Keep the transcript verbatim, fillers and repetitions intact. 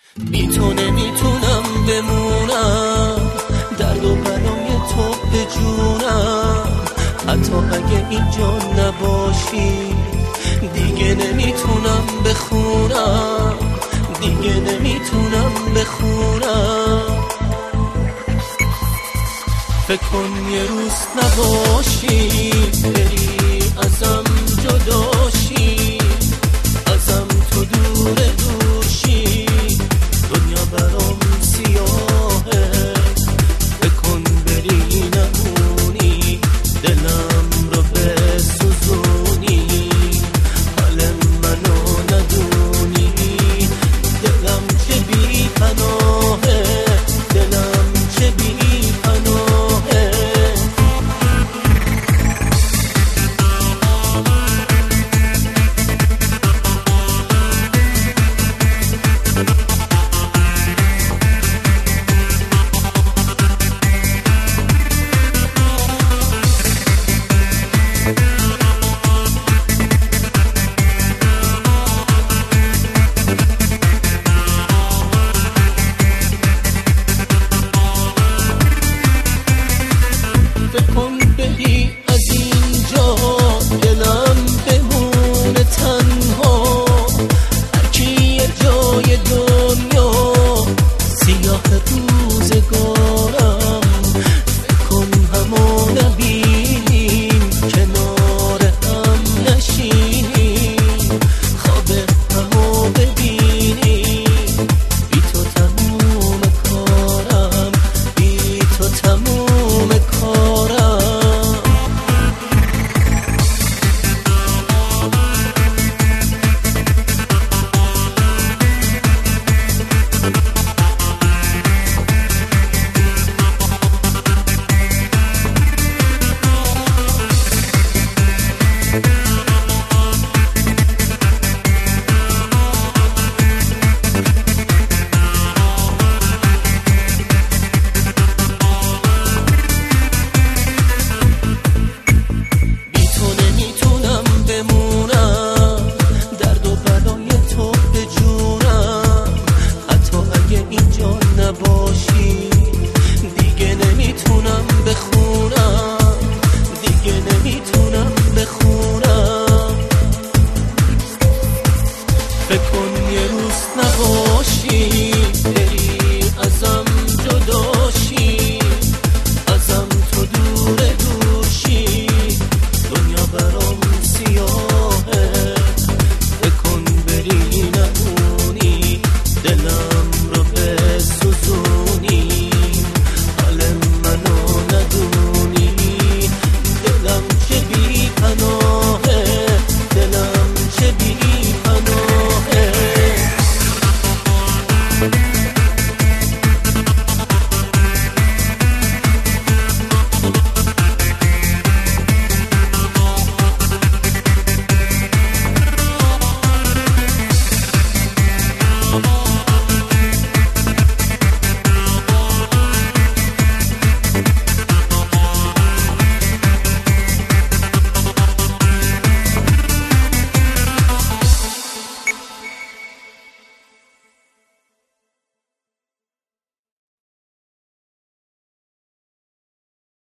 بی تو نمیتونم بمونم، درد و بلای تو به جونم. حتی اگه اینجا نباشی دیگه نمیتونم بخونم، دیگه نمیتونم بخونم. فکر کن یه روز نباشی، بری ازم جداشی، ازم تو دور دور شی، دنیا برام سیاهه. فکر کن بری نمونی، دلم رو بسوزونی، حال منو ندونی. دلم چه بی پناهه، دلم چه بی پناهه. فکر کن یه روز نباشی،